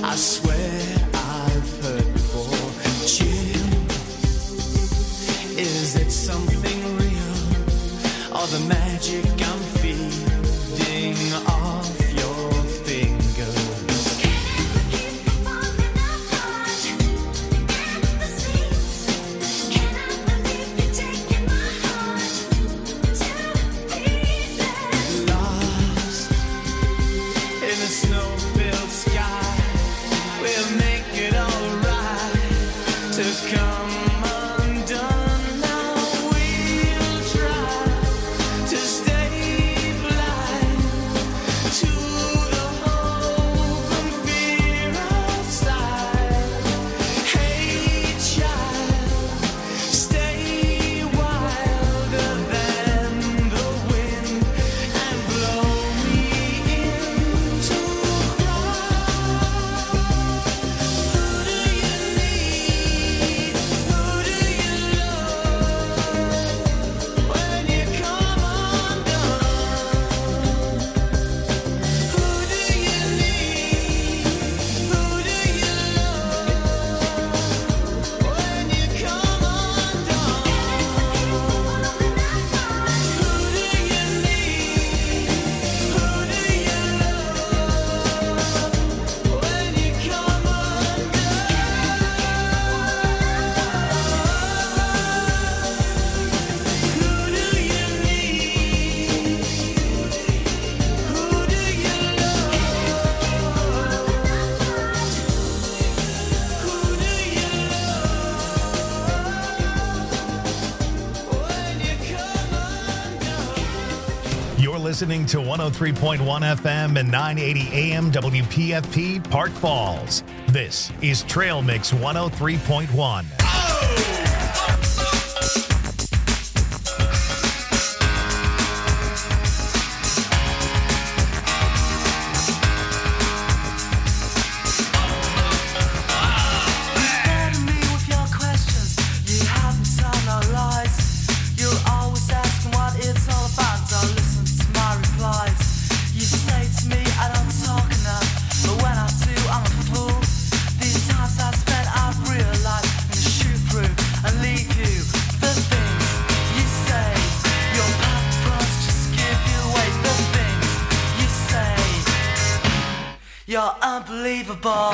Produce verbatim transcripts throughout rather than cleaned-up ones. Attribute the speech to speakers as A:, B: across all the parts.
A: I swear I've heard before. Chill, is it something real, or the magic I'm feeding off your fingers? Snow-filled sky, we'll make it alright to come undone. Now we'll try to stay blind to the hope and fear outside. Hey child, stay wilder than the wind and blow me into
B: listening to one oh three point one F M and nine eighty A M W P F P Park Falls. This is Trail Mix one oh three point one.
C: You're unbelievable.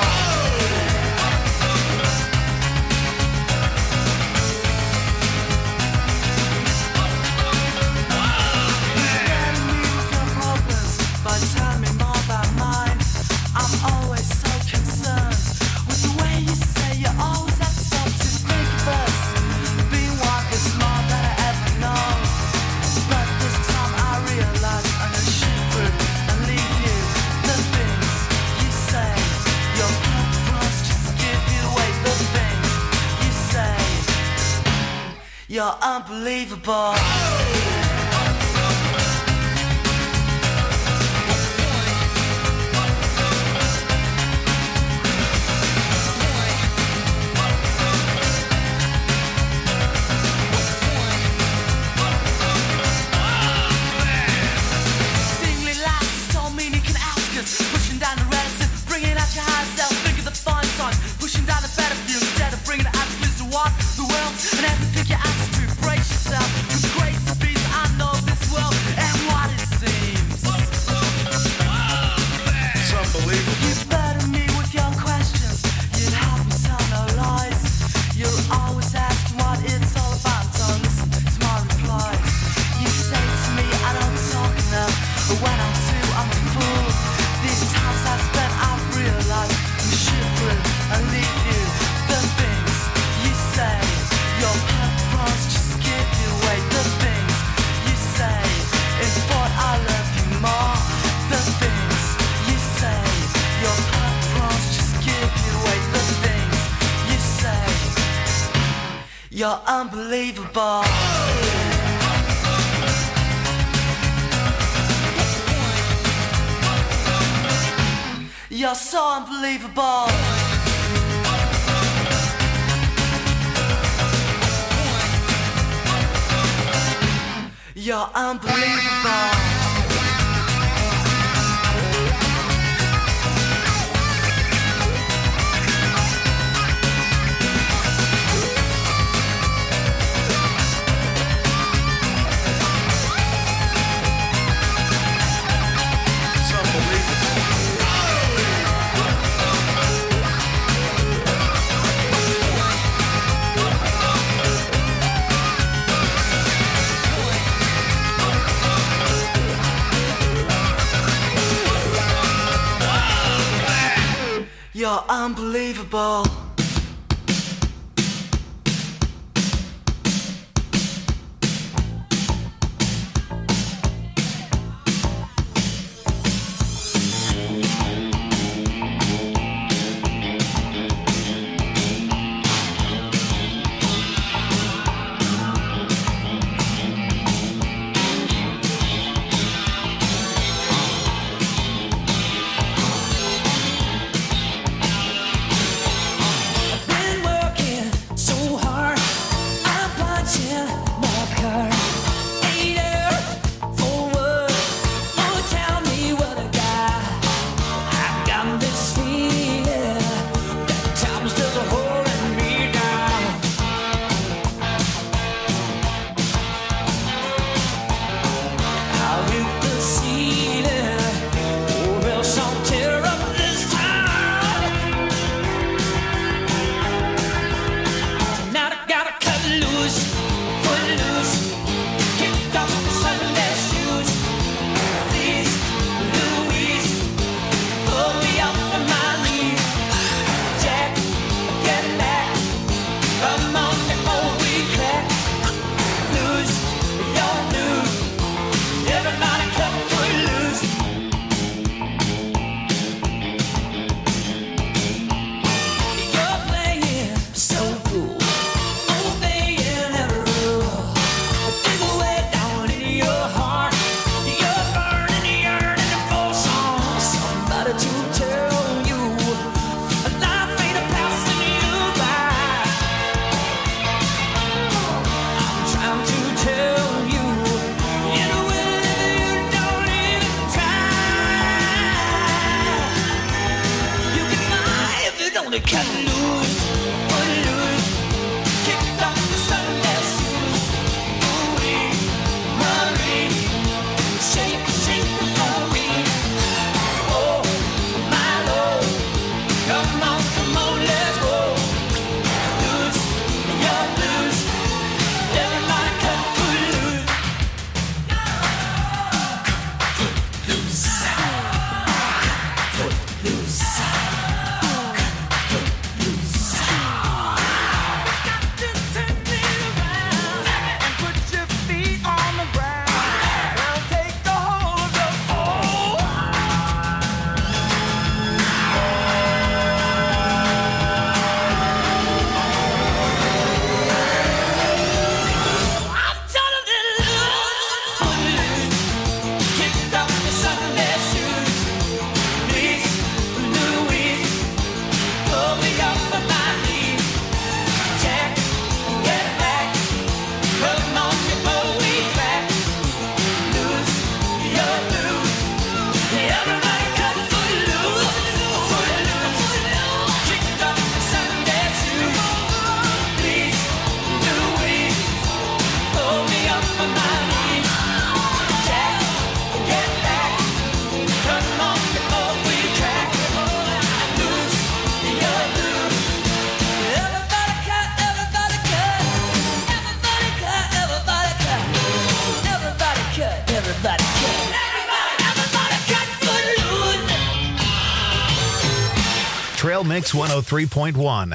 C: You're unbelievable. You're unbelievable. You're so unbelievable. You're unbelievable. You're unbelievable.
B: Trail Mix one oh three point one.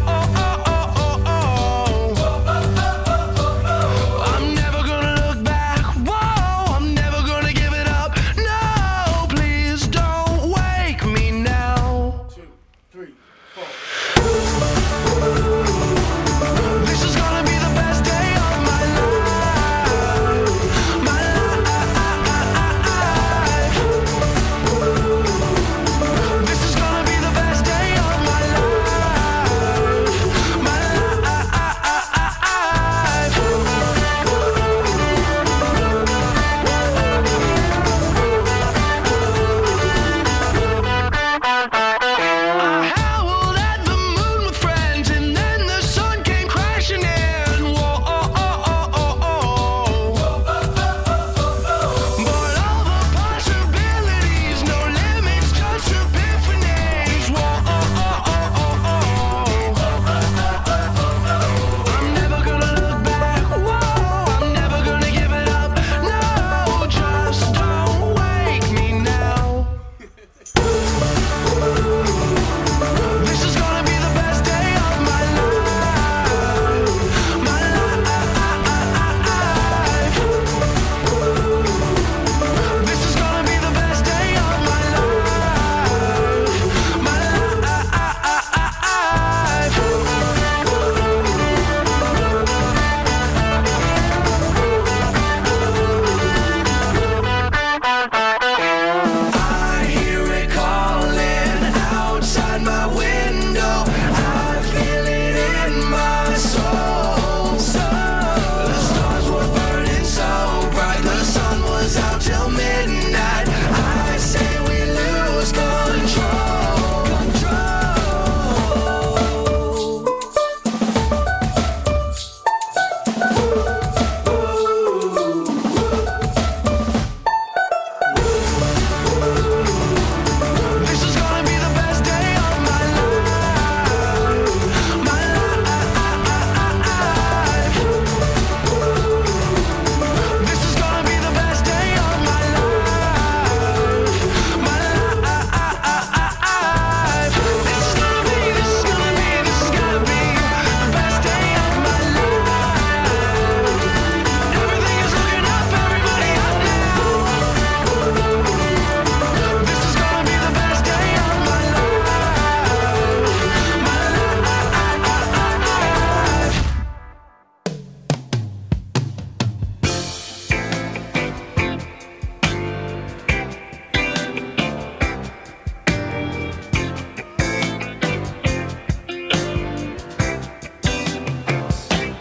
D: Back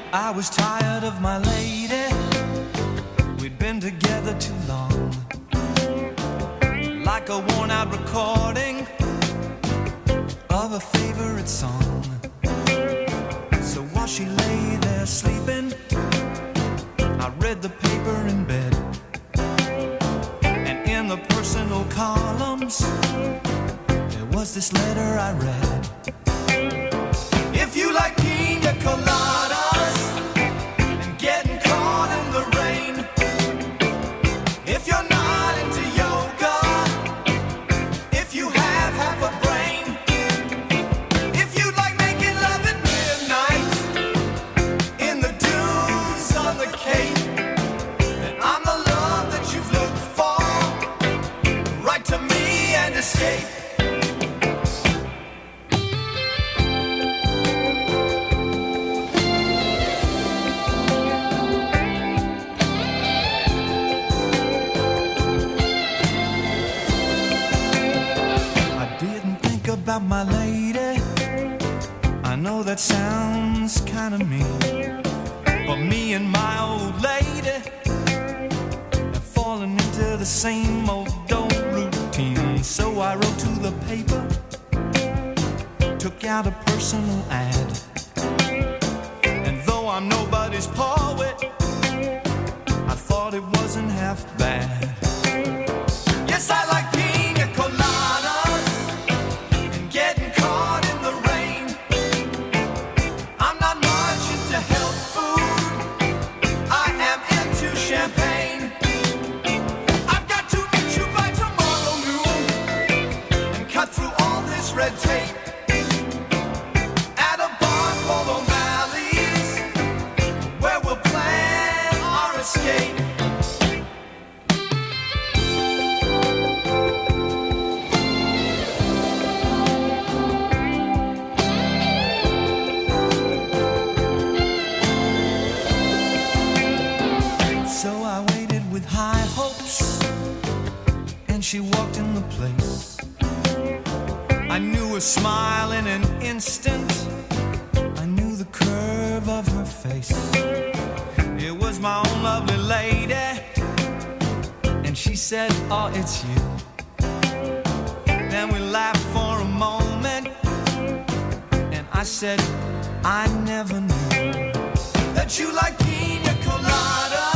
C: I was tired of my lady. We'd been together too long, like a worn-out recording of a favorite song. So while she lay there sleeping, I read the paper in bed, and in the personal columns there was this letter I read. If you like pina coladas and getting caught in the rain, if you're not into yoga, if you have half a brain, if you like making love at midnight in the dunes on the Cape, then I'm the love that you've looked for. Write to me and escape. About my lady, I know that sounds kind of mean, but me and my old lady have fallen into the same old old routine. So I wrote to the paper, took out a personal ad, and though I'm nobody's poet, I thought it wasn't half bad. Yes, I like pina coladas, champagne. I've got to get you by tomorrow noon and cut through all this red tape at a bar called O'Malley's, where we'll plan our escape. High hopes, and she walked in the place. I knew her smile in an instant, I knew the curve of her face. It was my own lovely lady, and she said, oh, it's you. Then we laughed for a moment, and I said, I never knew that you like pina coladas,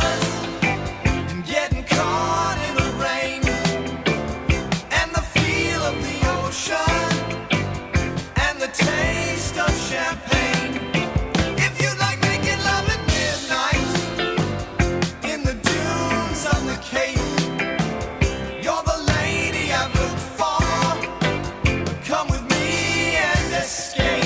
C: caught in the rain, and the feel of the ocean, and the taste of champagne. If you like making love at midnight in the dunes on the Cape, you're the lady I've looked for. Come with me and escape.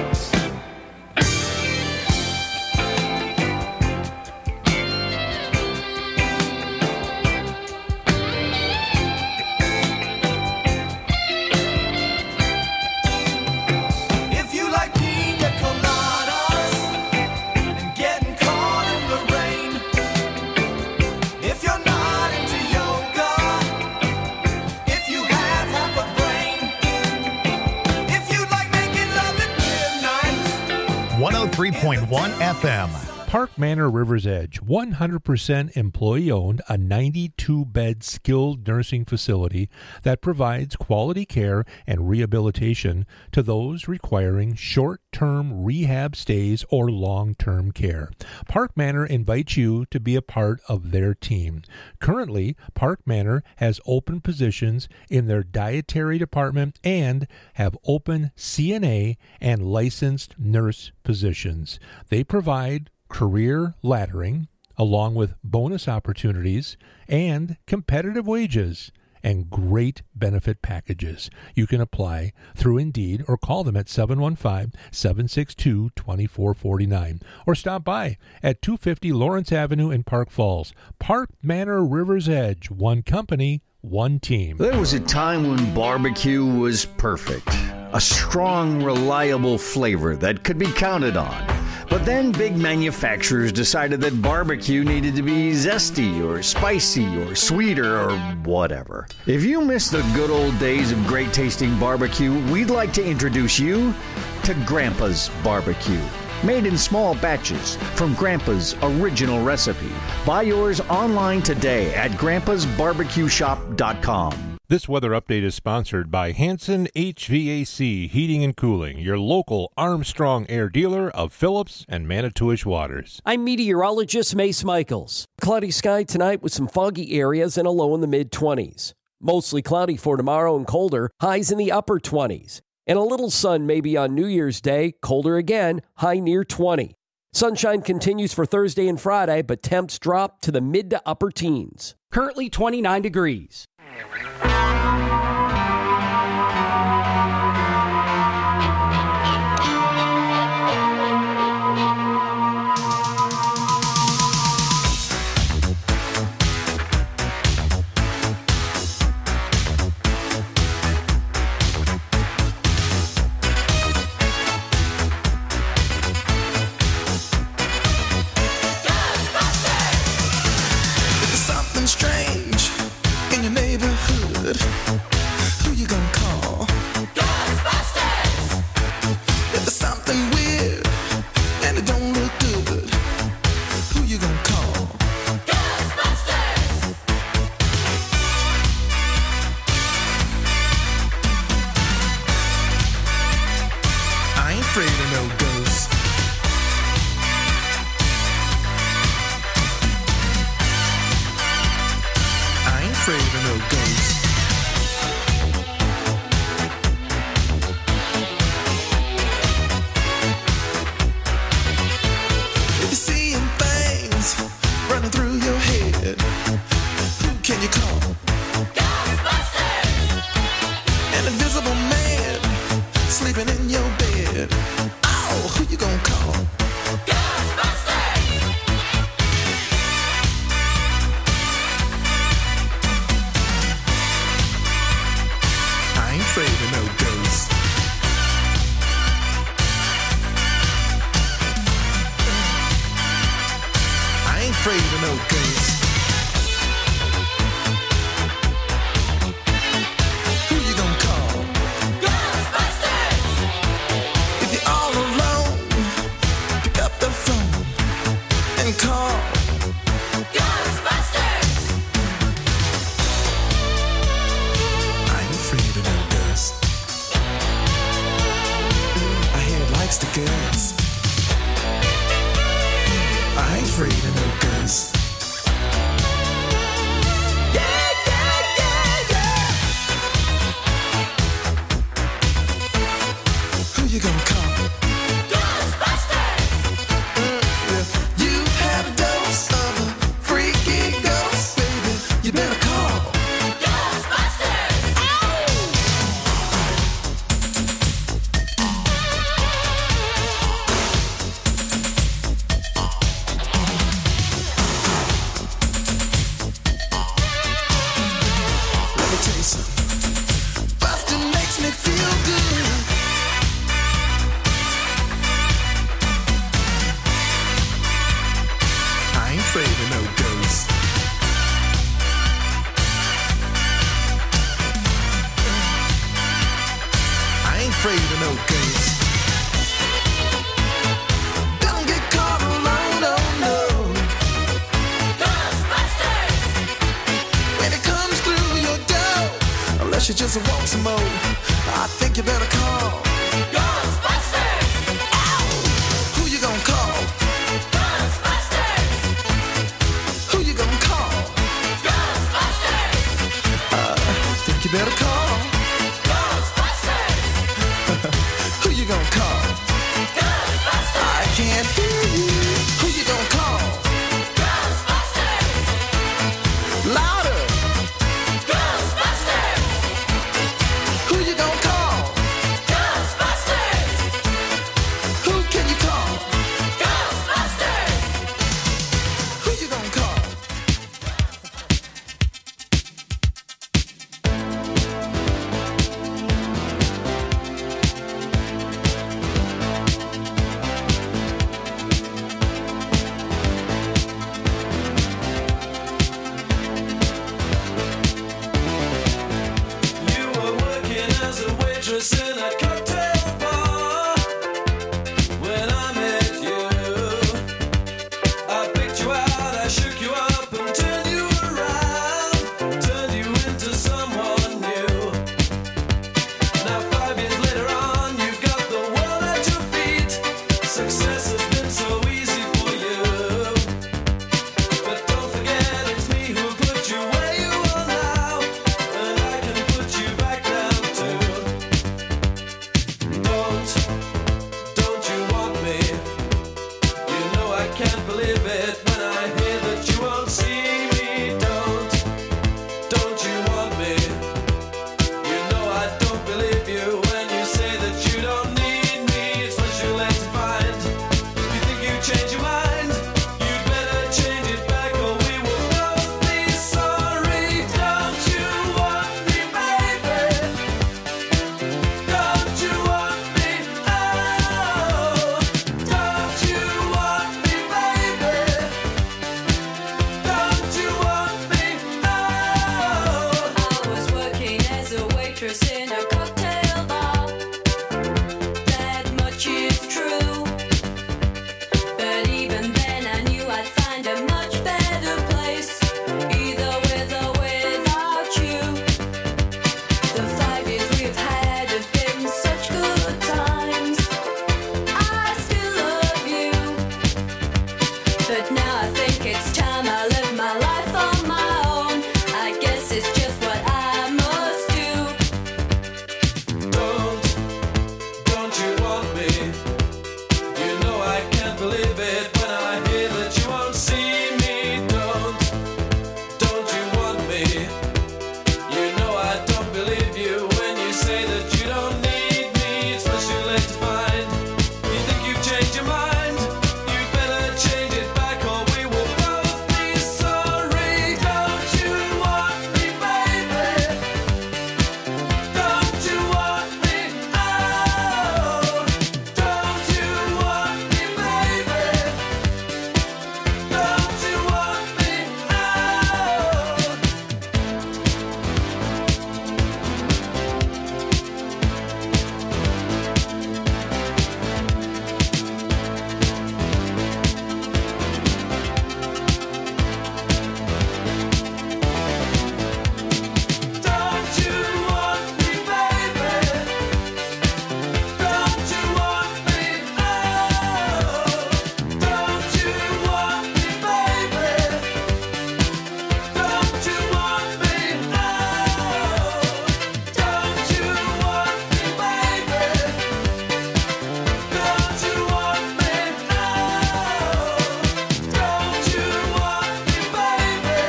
B: one oh three point one F M.
D: Park Manor River's Edge, one hundred percent employee-owned, a ninety-two bed skilled nursing facility that provides quality care and rehabilitation to those requiring short-term rehab stays or long-term care. Park Manor invites you to be a part of their team. Currently, Park Manor has open positions in their dietary department and have open C N A and licensed nurse positions. They provide career laddering, along with bonus opportunities and competitive wages and great benefit packages. You can apply through Indeed or call them at seven one five, seven six two, two four four nine or stop by at two fifty Lawrence Avenue in Park Falls. Park Manor River's Edge, one company, one team.
E: There was a time when barbecue was perfect. A strong, reliable flavor that could be counted on. But then big manufacturers decided that barbecue needed to be zesty or spicy or sweeter or whatever. If you miss the good old days of great tasting barbecue, we'd like to introduce you to Grandpa's Barbecue. made in small batches from Grandpa's original recipe. Buy yours online today at grandpas barbecue shop dot com.
D: This weather update is sponsored by Hanson H V A C Heating and Cooling, your local Armstrong Air dealer of Phillips and Manitowish waters.
F: I'm meteorologist Mace Michaels. Cloudy sky tonight with some foggy areas and a low in the mid-twenties. Mostly cloudy for tomorrow and colder, highs in the upper twenties. And a little sun maybe on New Year's Day, colder again, high near twenty. Sunshine continues for Thursday and Friday, but temps drop to the mid to upper teens. Currently twenty-nine degrees.
C: Strange in your neighborhood. Who you gonna call? Ghostbusters! If there's something weird and it don't look good, who you gonna call? Ghostbusters! I ain't afraid of no ghosts. Afraid of no ghosts. If you're seeing things running through your head, who can you call? Ghostbusters! An invisible man sleeping in your bed. Oh, who you gonna call? Ghostbusters! Afraid of no ghosts. I ain't afraid of no ghosts. Who you gonna call? Ghostbusters! If you're all alone, pick up the phone and call Ghostbusters! I ain't afraid of no ghosts. I hear it likes the girls. I ain't afraid of no ghosts. Yeah, yeah, yeah, yeah. Who you gonna call? Ghostbusters! Mm, if you have a dose of a freaky ghost, baby, you better call Ghostbusters! Let me tell you something. Bustin' makes me feel good. I ain't afraid of no ghosts. I ain't afraid of no ghosts. Don't get caught alone, oh no. Ghostbusters! When it comes through your door, unless you just want some more, I think you better call Ghostbusters! Ow! Who you gonna call? Ghostbusters! Who you gonna call? Ghostbusters! Uh, I think you better call Who you gonna call? Ghostbusters! I can't hear you. Who you gonna call? Ghostbusters! Louder! Ghostbusters! Who you gonna call? Ghostbusters! Who can you call? Ghostbusters! Who you gonna call? can't believe it when I hear that you won't see me. Don't, don't you want me? You know I don't believe you when you say that you don't need me. It's much too late to find. You think you change your mind? You'd better change it back or we will both be sorry. Don't you want me, baby? Don't you want me? Oh, don't you want me, baby? Don't you want me? Oh.
G: I was working as a waitress in a cocktail bar. That much is true. But even then I knew I'd find a much better place, either with or without you. The five years we've had have been such good times. I still love you. But now I think it's time I live my life on my own. I guess it's just what I must do.
C: Don't, don't you want me? You know I can't believe it when I hear that you won't see me. Don't, don't you want me? You know I don't believe you when you say that you don't need me. It's much too late to find. You think you've changed your mind? You'd better change it back or we will both be sorry. Don't you want me, baby? Don't you want me? Oh, don't you want me, baby? Don't you want me? Oh. Don't you want me, baby? Don't you want me? Oh, don't you want me, baby? Don't you want me? Oh, don't you want me, baby? Don't you want me? Oh, don't you want me, baby?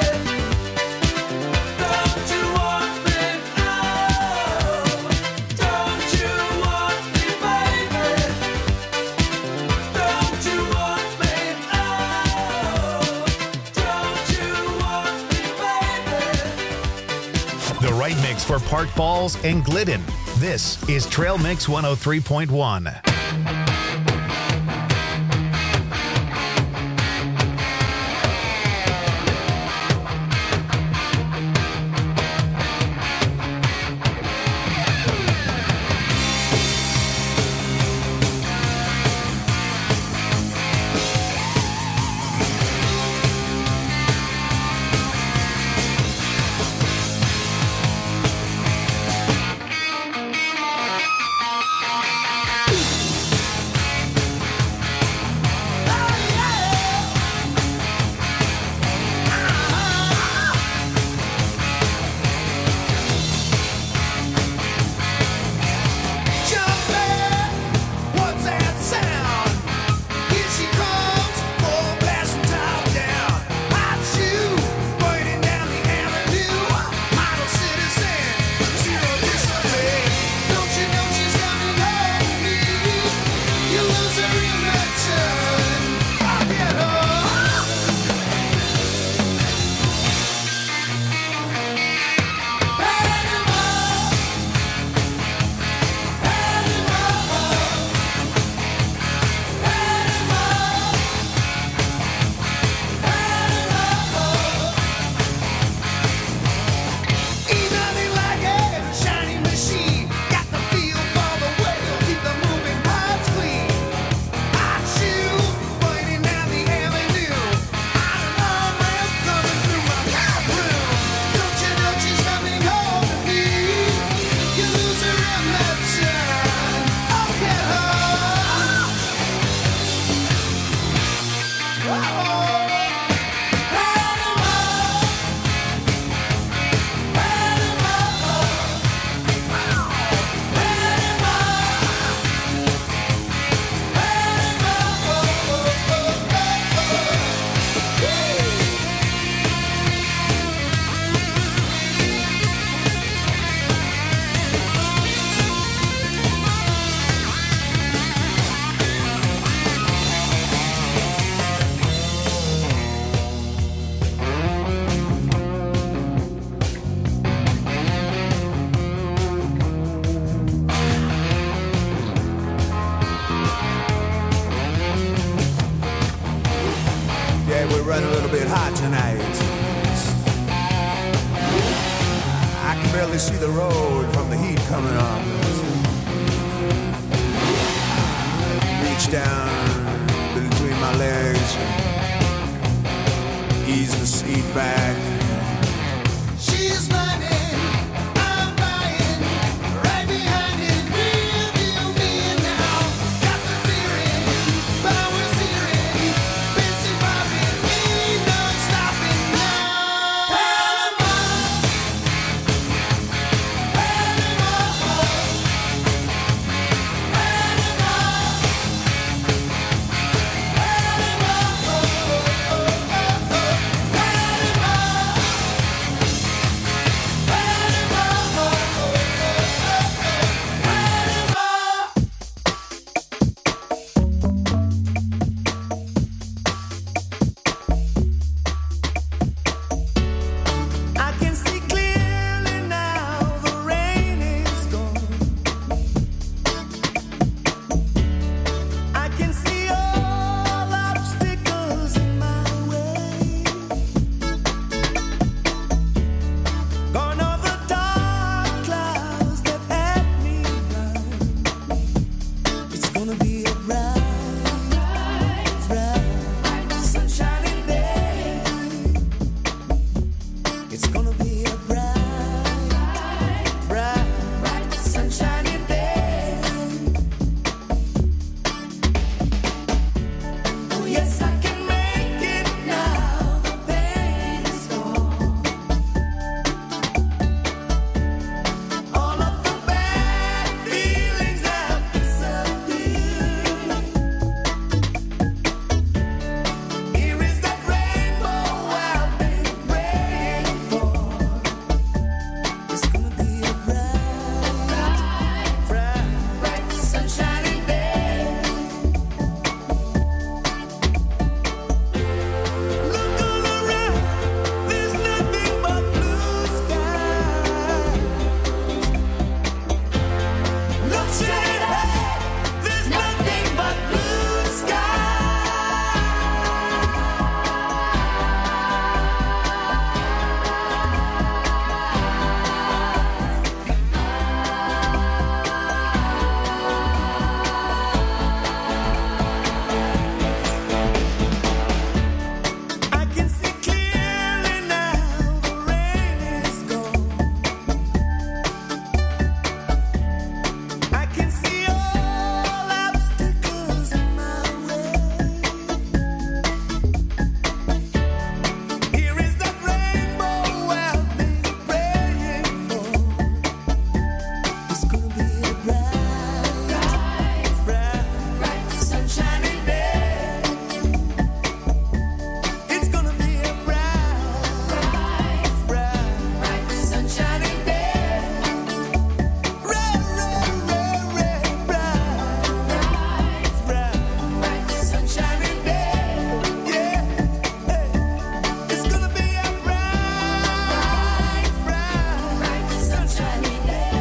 C: Don't you want me? Oh, don't you want me, baby? Don't you want me? Oh, don't you want me, baby?
B: The right mix for Park Falls and Glidden. This is Trail Mix one oh three point one.
H: we're running a little bit hot tonight. I can barely see the road from the heat coming on. Reach down between my legs, ease the seat back. She's running, I'm buying, right behind it, real deal me now. Got the feeling, power's hearing, busy bobbing, ain't no stopping now. Panama, Panama, I can see clearly now, the rain is gone. I can see all obstacles in my way. Gone are the dark clouds that had me blind. It's gonna be a bright, bright, sunshiny day. It's gonna be a bright, bright, sunshiny day. Oh yes, I can make it now. The pain is gone. All of the bad feelings have disappeared. Here is that rainbow I've been praying for. It's gonna be a bright, bright, bright, sunshiny day. Look all around, there's nothing but blue skies. Look straight ahead, there's nothing but blue skies. I can see clearly now, the rain is gone. I can see all obstacles in my way. Here is that rainbow I've been praying for. It's gonna be a bright, bright, bright, sunshiny day. It's gonna be a bright, bright, bright, sunshiny day. Red, red, red, red, bright, bright, bright, sunshiny day. Yeah, hey. It's gonna be a bright, bright, bright, sunshiny day.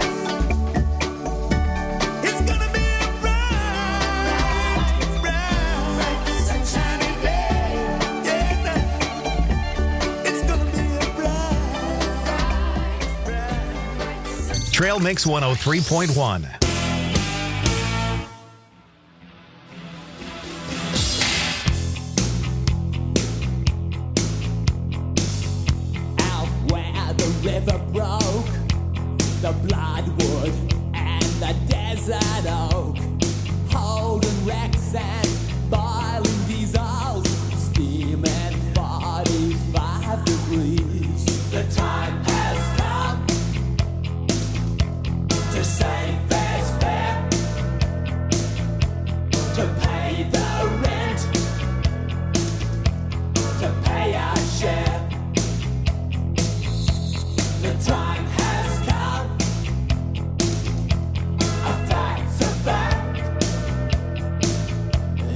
H: It's gonna be a bright, bright, bright, sunshiny day. Yeah, it's gonna be a bright, bright, bright, sunshiny.
B: Trail Mix one oh three point one.
A: Out where the river broke, the bloodwood and the desert oak, holding wrecks and boiling diesels, steaming forty-five degrees. The time has come to say fair's fair, to pay the rent, to pay our share. The time has come, a fact's a fact.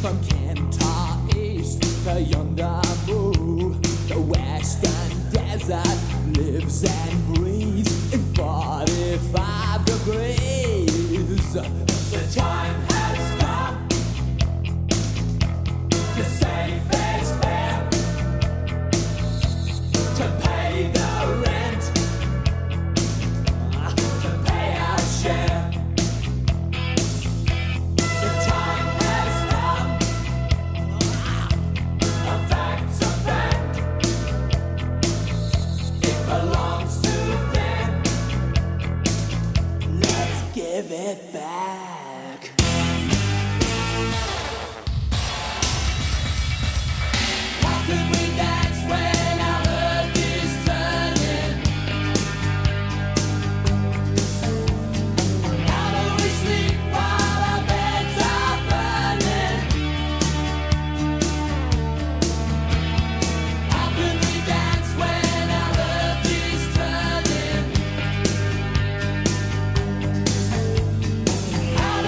I: From Kentar East to yonder move, the western desert lives and breathes in forty-five degrees. The time has come to say fair's fair, to pay the rent, to pay our share. The time has come, a fact's a fact, it belongs to them, let's give it back. How could we dance when our earth is turning? How do we sleep while our beds are burning? How could we dance when our earth is turning? How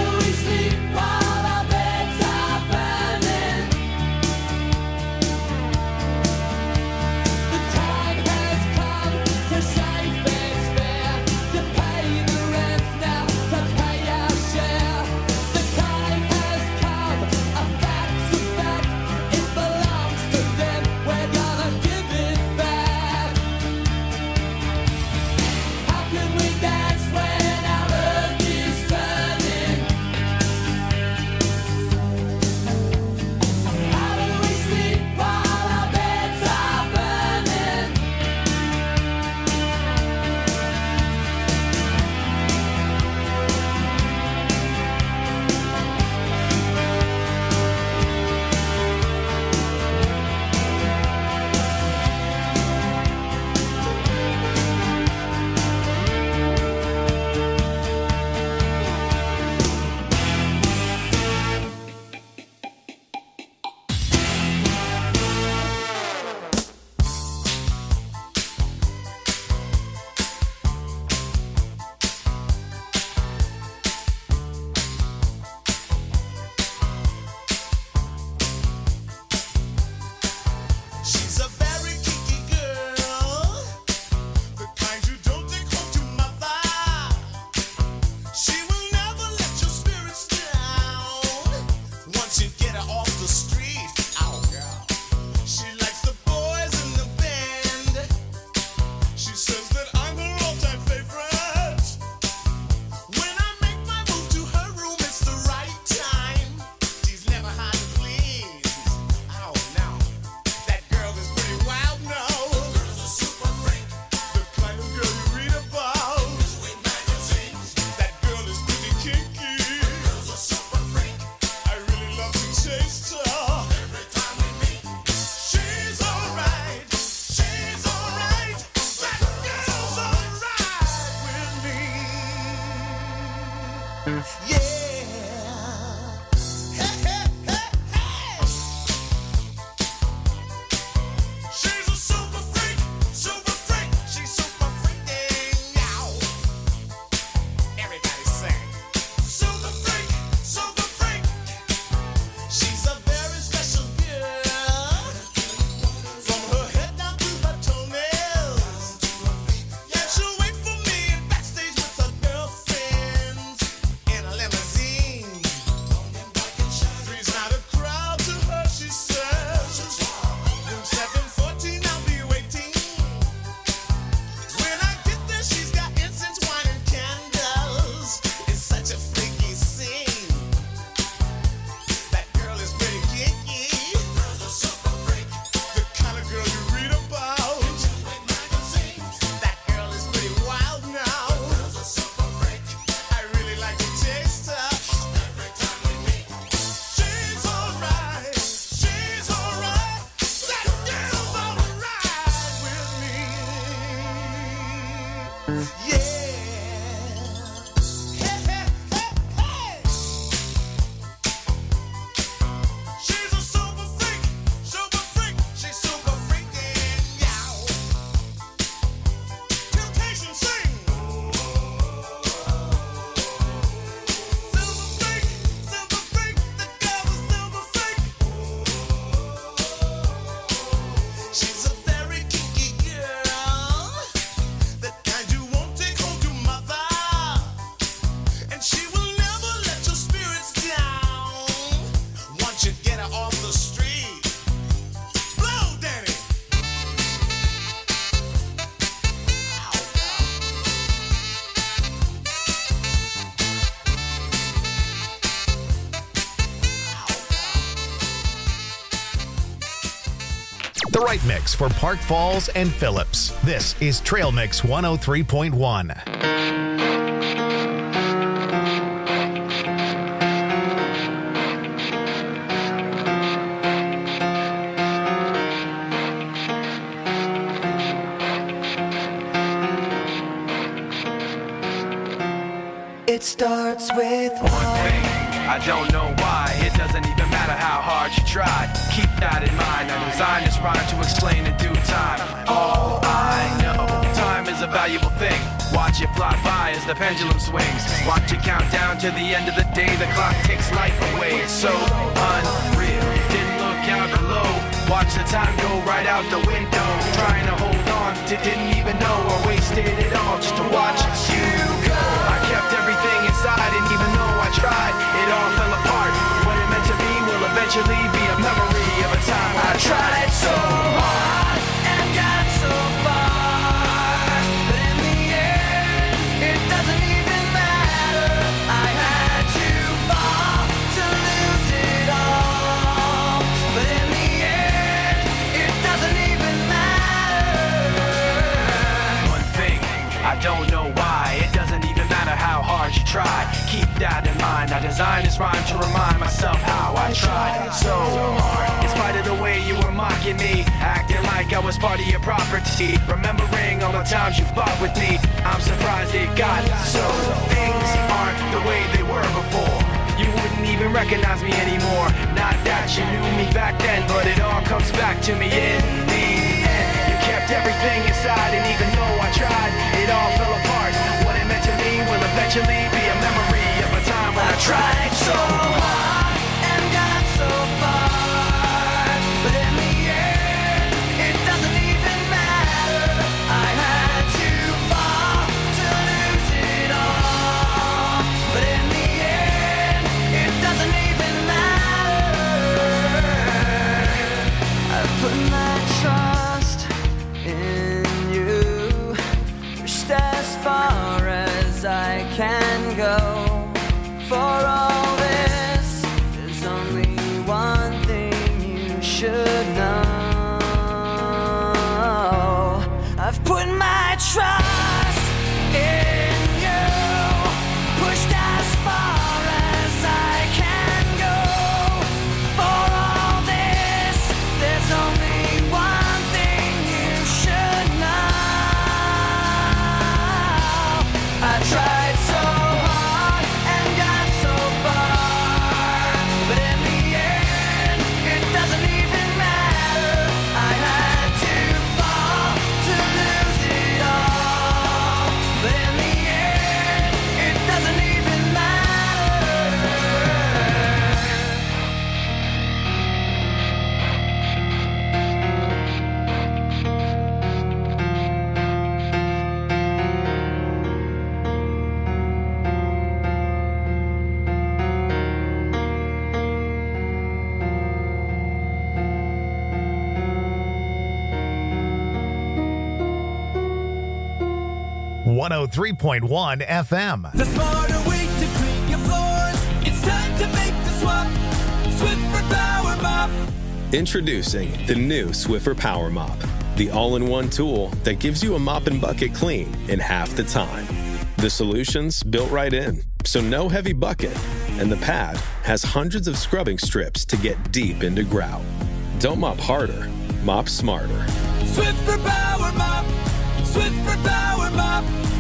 B: The right mix for Park Falls and Phillips. This is Trail Mix one oh three point one.
H: It starts with
C: One thing, I don't know why. It doesn't even matter how hard you tried. Keep that in mind. I designed this rhyme to explain in due time. All I know, time is a valuable thing. Watch it fly by as the pendulum swings. Watch it count down to the end of the day. The clock takes life away. It's so unreal. Didn't look out below. Watch the time go right out the window. Trying to hold on to didn't even know I wasted it all just to watch you go. I kept everything inside, and even though I tried, it all fell apart. What it meant to be will eventually be a memory of a time I tried so hard and got so far, but in the end, it doesn't even matter. I had to fall to lose it all, but in the end, it doesn't even matter. One thing, I don't know why. It doesn't even matter how hard you try. Keep that in mind. I designed this rhyme to remind myself how I tried so hard. In spite of the way you were mocking me, acting like I was part of your property, remembering all the times you fought with me, I'm surprised it got so. Things aren't the way they were before. You wouldn't even recognize me anymore. Not that you knew me back then, but it all comes back to me in the end. You kept everything inside, and even though I tried, it all fell apart. What it meant to me will eventually be a memory of a time when I tried so hard and got so far, but in the end, it doesn't even matter. I had to fall to lose it all, but in the end, it doesn't even matter. I've put my trust in you, pushed as far as I can go. For all this, there's only one thing you should know. I've put my trust in you, pushed as far as I can go. For all this, there's only one thing you should know. I tried so hard and got so far, but in the end, it doesn't even matter. I had to fall to lose it all, but in the end, it doesn't even matter.
B: one oh three point one F M.
I: The smarter way to clean your floors. It's time to make the swap. Swiffer Power Mop.
J: Introducing the new Swiffer Power Mop, the all-in-one tool that gives you a mop and bucket clean in half the time. The solution's built right in, so no heavy bucket, and the pad has hundreds of scrubbing strips to get deep into grout. Don't mop harder, mop smarter.
I: Swiffer Power Mop. Swiffer Power Mop.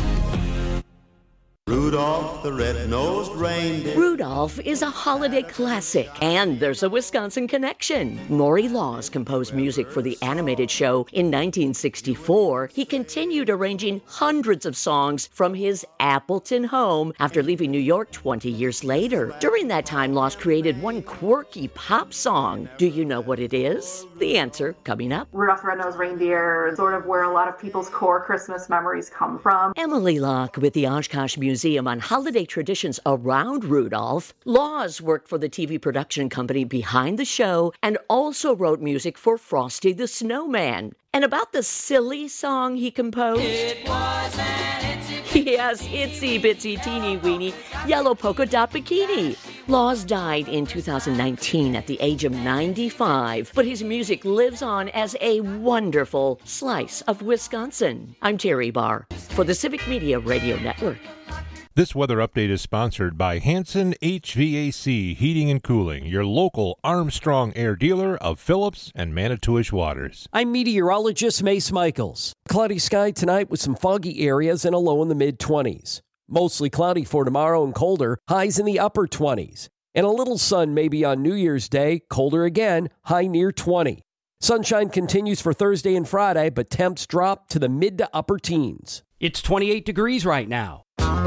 K: Rudolph the red-nosed reindeer.
L: Rudolph is a holiday classic, and there's a Wisconsin connection. Maury Laws composed music for the animated show in nineteen sixty-four. He continued arranging hundreds of songs from his Appleton home after leaving New York twenty years later. During that time, Laws created one quirky pop song. Do you know what it is? The answer coming up.
M: Rudolph the Red-Nosed Reindeer is sort of where a lot of people's core Christmas memories come from.
L: Emily Locke with the Oshkosh Museum on holiday traditions around Rudolph. Laws worked for the T V production company behind the show and also wrote music for Frosty the Snowman. And about the silly song he composed.
I: It was an itsy
L: Yes, itsy bitsy teeny weeny yellow polka dot bikini. Laws died in two thousand nineteen at the age of ninety-five, but his music lives on as a wonderful slice of Wisconsin. I'm Terry Barr for the Civic Media Radio Network.
D: This weather update is sponsored by Hanson H V A C Heating and Cooling, your local Armstrong Air dealer of Phillips and Manitowish waters.
F: I'm meteorologist Mace Michaels. Cloudy sky tonight with some foggy areas and a low in the mid-twenties. Mostly cloudy for tomorrow and colder, highs in the upper twenties. And a little sun maybe on New Year's Day, colder again, high near twenty. Sunshine continues for Thursday and Friday, but temps drop to the mid to upper teens.
N: It's twenty-eight degrees right now.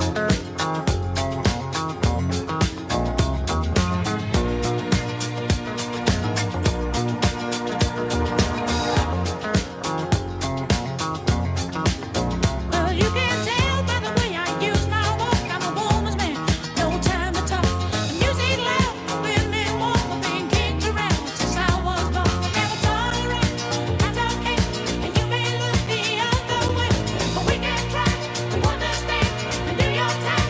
H: Well, you can tell by the way I use my walk. I'm a woman's man, no time to talk. The music loud, women want being kicked around since I was born. Never tolerate, that's okay. And you may look the other way, but we can try to understand and do your time.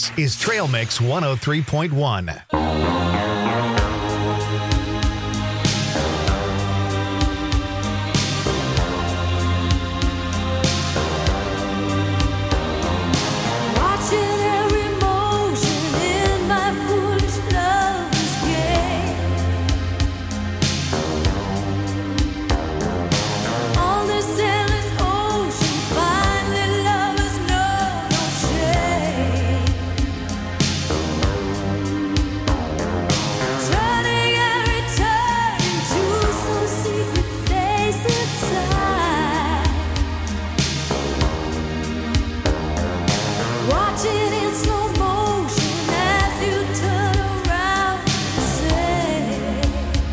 B: This is Trail Mix one oh three point one.
G: Watching every motion in my foolish lover's game. On this endless ocean, finally lovers know no shame. Turning every turn into some secret place inside. Watching in slow motion as you turn around and say,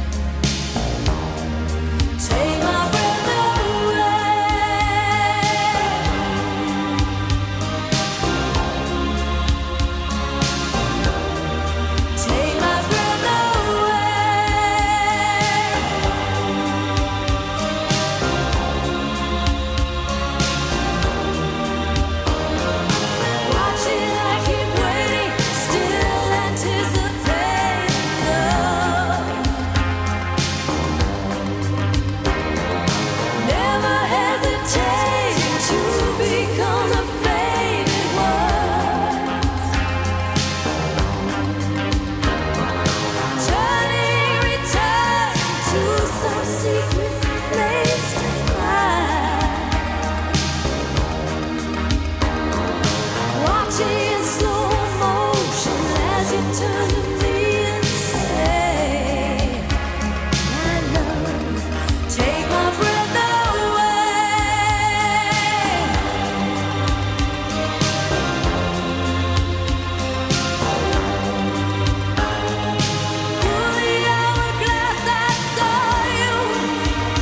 G: take my breath away. Take my breath Watching, I keep waiting, still anticipating love. Never hesitating to become the faded one. Turning return to some secret place to hide. Watching in slow motion as you turn to me and say, my love, take my breath away. Through the hourglass I saw you,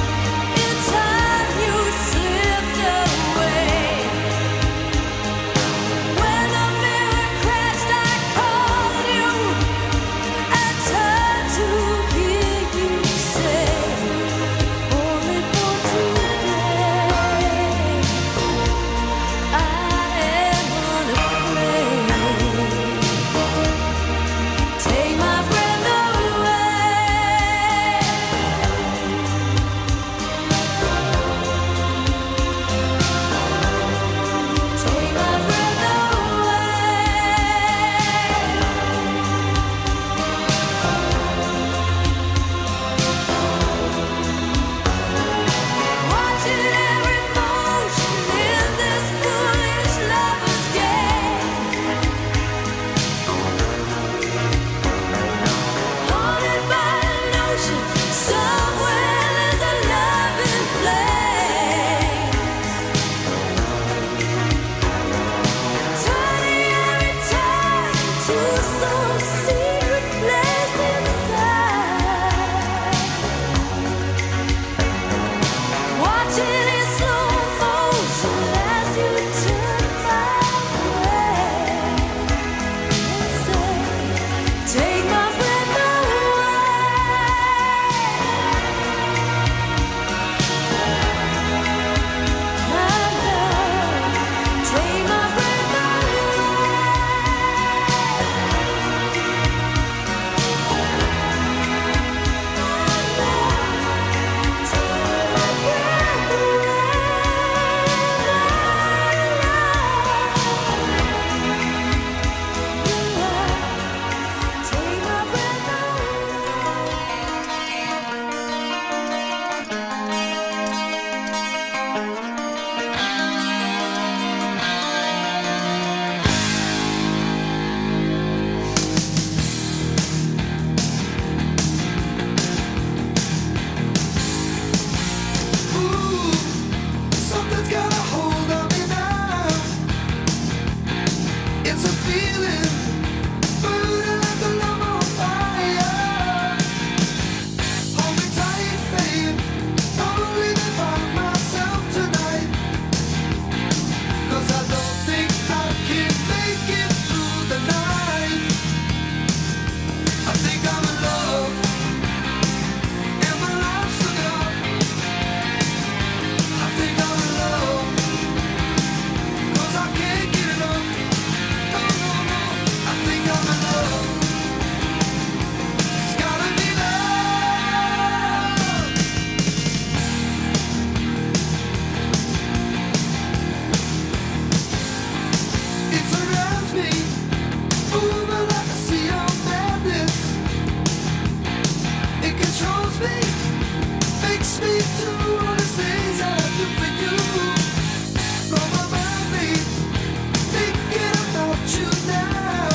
I: takes me to all the things I do for you. From above me, thinking about you now.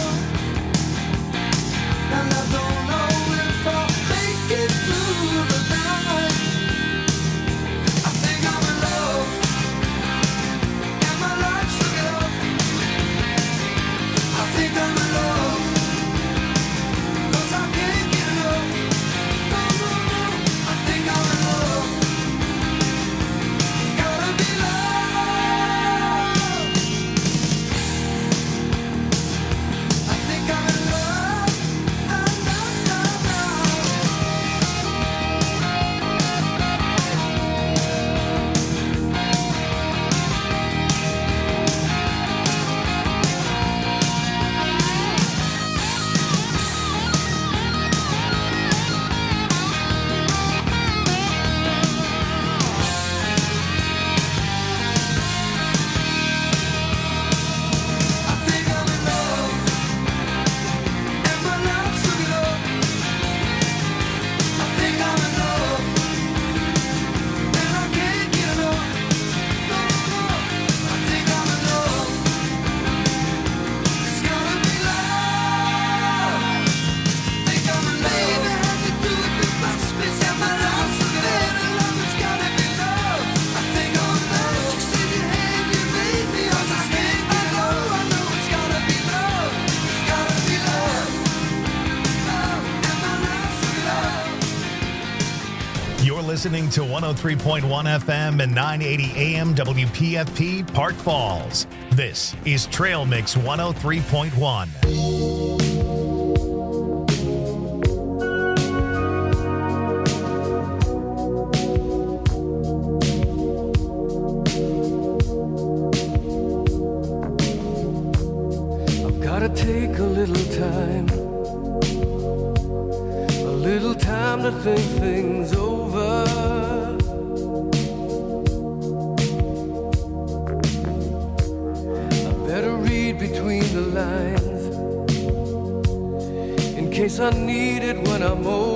I: And I don't know if I'll make it through the night. I think I'm in love, and my life's looking up. I think I'm in love, 'cause I can't get enough. No, no, no. I think I'm in love. Gotta be love. I think I'm in love. Na, na, na, na. I think I'm in love, and my life's looking up. I think I'm in love, and I can't get enough. No, no, I think I'm in love. It's gotta be love. Think I'm in love. Baby, how you do it with my space and my life's looking up. And love, it's gotta be love. I think I'm in love. You said you had, you made me, 'cause I can't get enough. I know it's gotta be love. It's gotta be love. Love, and my life's looking up.
B: You're listening to one oh three point one F M and nine eighty A M W P F P Park Falls. This is Trail Mix one oh three point one.
I: I've gotta take a little time, a little time to think things over. I better read between the lines in case I need it when I'm older.